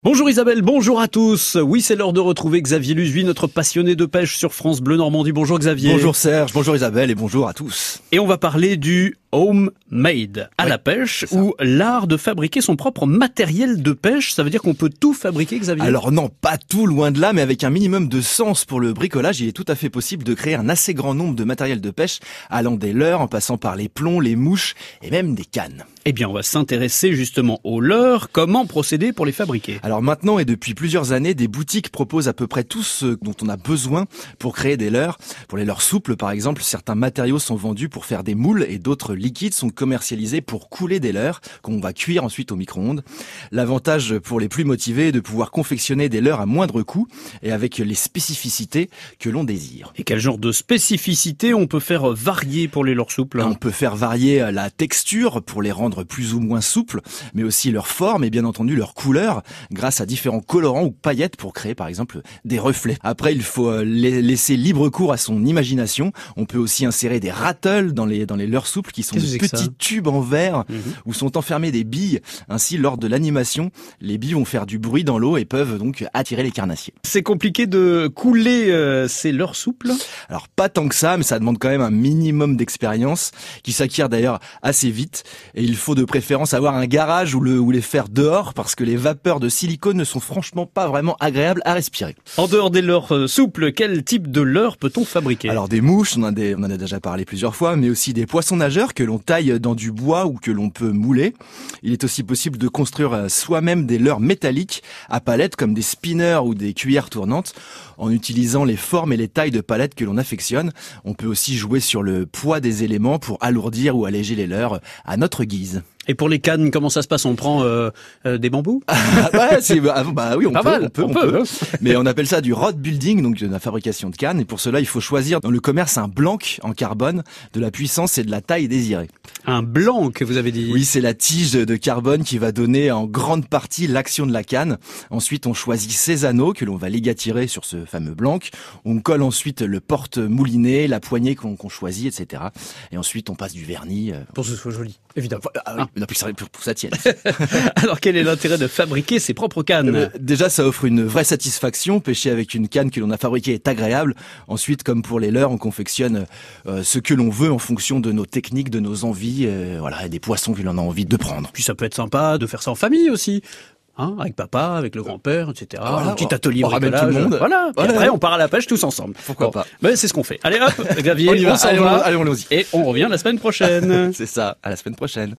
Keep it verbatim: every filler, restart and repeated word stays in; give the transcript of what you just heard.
Bonjour Isabelle, bonjour à tous. Oui, c'est l'heure de retrouver Xavier Luzuy, notre passionné de pêche sur France Bleu Normandie. Bonjour Xavier. Bonjour Serge, bonjour Isabelle et bonjour à tous. Et on va parler du homemade à oui, la pêche, ou l'art de fabriquer son propre matériel de pêche. Ça veut dire qu'on peut tout fabriquer, Xavier? Alors non, pas tout, loin de là, mais avec un minimum de sens pour le bricolage, il est tout à fait possible de créer un assez grand nombre de matériel de pêche, allant des leurres, en passant par les plombs, les mouches et même des cannes. Eh bien, on va s'intéresser justement aux leurres. Comment procéder pour les fabriquer? Alors maintenant et depuis plusieurs années, des boutiques proposent à peu près tout ce dont on a besoin pour créer des leurres. Pour les leurres souples, par exemple, certains matériaux sont vendus pour faire des moules et d'autres liquides sont commercialisés pour couler des leurres qu'on va cuire ensuite au micro-ondes. L'avantage pour les plus motivés est de pouvoir confectionner des leurres à moindre coût et avec les spécificités que l'on désire. Et quel genre de spécificité on peut faire varier pour les leurres souples? On peut faire varier la texture pour les rendre plus ou moins souples, mais aussi leur forme et bien entendu leur couleur grâce à différents colorants ou paillettes pour créer par exemple des reflets. Après, il faut laisser libre cours à son imagination. On peut aussi insérer des rattles dans les dans les leurres souples qui sont de petits tubes en verre mmh. où sont enfermées des billes. Ainsi, lors de l'animation, les billes vont faire du bruit dans l'eau et peuvent donc attirer les carnassiers. C'est compliqué de couler euh, ces leurres souples? Alors pas tant que ça, mais ça demande quand même un minimum d'expérience qui s'acquiert d'ailleurs assez vite. Et il faut de préférence avoir un garage ou, le, ou les faire dehors parce que les vapeurs de silicone ne sont franchement pas vraiment agréables à respirer. En dehors des leurres euh, souples, quel type de leurres peut-on fabriquer? Alors des mouches, on en, a des, on en a déjà parlé plusieurs fois, mais aussi des poissons nageurs que l'on taille dans du bois ou que l'on peut mouler. Il est aussi possible de construire soi-même des leurres métalliques à palettes comme des spinners ou des cuillères tournantes en utilisant les formes et les tailles de palettes que l'on affectionne. On peut aussi jouer sur le poids des éléments pour alourdir ou alléger les leurres à notre guise. Et pour les cannes, comment ça se passe? On prend euh, euh, des bambous? Ouais, c'est, bah, bah oui, on Pas peut, mal, on peut, on on peut. peut. Mais on appelle ça du rod building, donc de la fabrication de cannes. Et pour cela, il faut choisir dans le commerce un blanc en carbone de la puissance et de la taille désirée. Un blanc, que vous avez dit? Oui, c'est la tige de carbone qui va donner en grande partie l'action de la canne. Ensuite, on choisit ses anneaux que l'on va ligatirer sur ce fameux blanc. On colle ensuite le porte-moulinet, la poignée qu'on, qu'on choisit, et cetera. Et ensuite, on passe du vernis. Pour que ce soit joli, évidemment. Ah oui, ah. pour, pour, pour ça tienne. Alors, quel est l'intérêt de fabriquer ses propres cannes? euh, Déjà, ça offre une vraie satisfaction. Pêcher avec une canne que l'on a fabriquée est agréable. Ensuite, comme pour les leurres, on confectionne euh, ce que l'on veut en fonction de nos techniques, de nos envies, euh, voilà, et des poissons que l'on a envie de prendre. Puis ça peut être sympa de faire ça en famille aussi. Hein, avec papa, avec le grand-père, et cetera. Voilà, un petit atelier on ramène bricolage. tout le monde. Voilà. Voilà. Et après, on part à la pêche tous ensemble. Pourquoi bon. pas. Ben, c'est ce qu'on fait. Allez hop, Xavier, on y va. on s'en allez, va. Allez, on y va. Et on revient la semaine prochaine. C'est ça. À la semaine prochaine.